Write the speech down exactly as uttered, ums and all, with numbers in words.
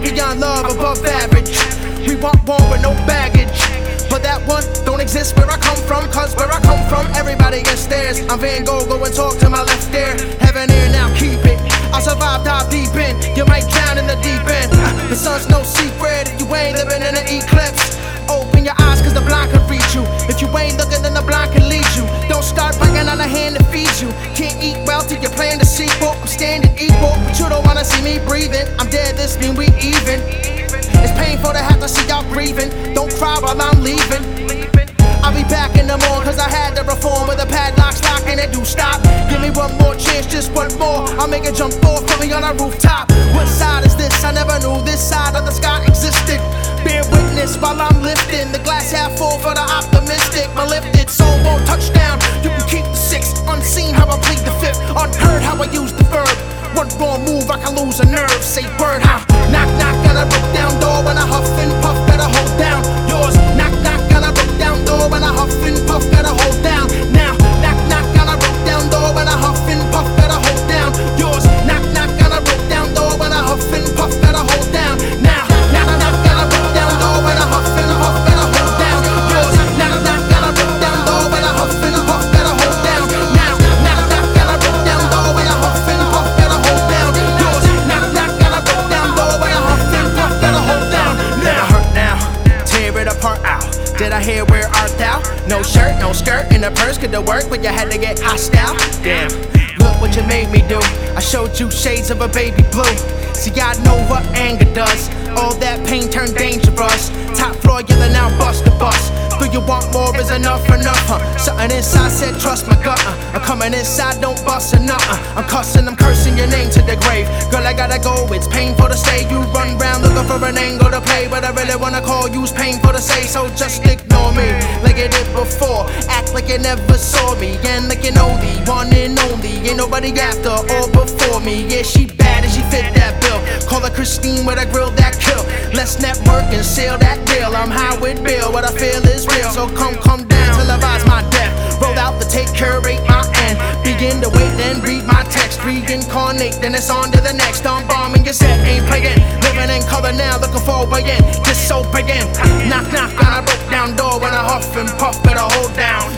beyond love, above average. We want war with no baggage, but that one don't exist where I come from. Cause where I come from, everybody gets theirs. I'm Van Gogh, go and talk to my left ear. Heaven here, now keep it. I'll survive, dive deep in. You might drown in the deep end. uh, The sun's no secret, you ain't living in an eclipse. Open your eyes cause the blind can reach you. If you ain't looking then the blind can lead you. Don't start bringing on a hand to feed you. Can't eat well till you're playing the sequel. I'm standing equal, but you don't wanna see me breathing. I'm dead, this mean we even. It's painful to have to see y'all grieving. Don't cry while I'm leaving. I'll be back in the morning cause I had to reform with a padlock lock and it do stop. Give me one more chance, just one more. I'll make it jump forward, put me on a rooftop. What side is this? I never knew this side of the sky existed. Bear witness while I'm lifting the glass half full for the optimistic. My lifted soul won't touch down. You can keep the six. Unseen how I plead the fifth. Unheard how I use the verb. One wrong move I can lose a nerve. Say word, huh? Knock knock on a broke down door when I huff and puff. Better hold down yours. Knock knock on a broke down door when I huff and puff. Better hold down now. Knock knock on a broke down door when I huff and puff. Better hold down yours. Knock knock on a broke down door when I huff and puff. Better hold down now. Knock knock on a broke down door when I huff and puff. Better hold down yours. Knock knock on a broke down door when I huff and puff. Better hold down now. Knock knock on a broke down door when I huff and puff. Better hold down yours. Knock knock on a broke down door when I huff and puff. Better hold down now. Hurt now, tear it apart out. Did I hear where art thou? No shirt, no skirt, in the purse could have worked, but you had to get hostile. Damn, look what you made me do. I showed you shades of a baby blue. See, I know what anger does. All that pain turned dangerous. Top floor yelling out, bust the bus. Do you want more? Is enough enough? Huh? Something inside said trust my gut. Uh. I'm coming inside, don't bust a nut. Uh. I'm cussing, I'm cursing your name to the grave. Girl, I gotta go, it's painful to stay. You run round looking for an angle to play, but I really wanna call you's painful to say. So just ignore me like you did before. Act like you never saw me, and like you know the one and only. Ain't nobody after or before me. Yeah, she bad and she fit that bill. Call her Christine with a grill that kill. Let's network and seal that deal. I'm high with Bill, what I feel is real. So come, come down, televise my death. Roll out the tape, curate my end. Begin to wait, then read my text. Reincarnate, then it's on to the next. I'm bombing your set, ain't playing. Living in color now, looking for a way in. Just so begin. Knock, knock on a broke down door when I huff and puff, better hold down.